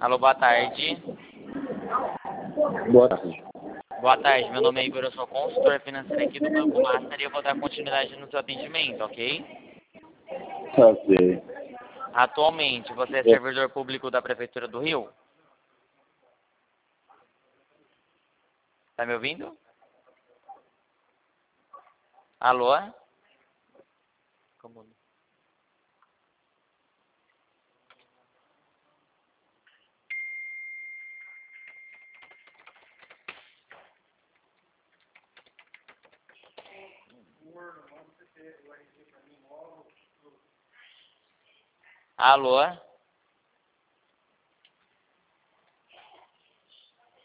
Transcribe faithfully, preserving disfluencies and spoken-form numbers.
Alô, boa tarde. Boa tarde. Boa tarde, meu nome é Igor, eu sou consultor financeiro aqui do Banco Master e eu vou dar continuidade no seu atendimento, ok? Ok. Atualmente, você é É. servidor público da Prefeitura do Rio? Tá me ouvindo? Alô? Como... Alô?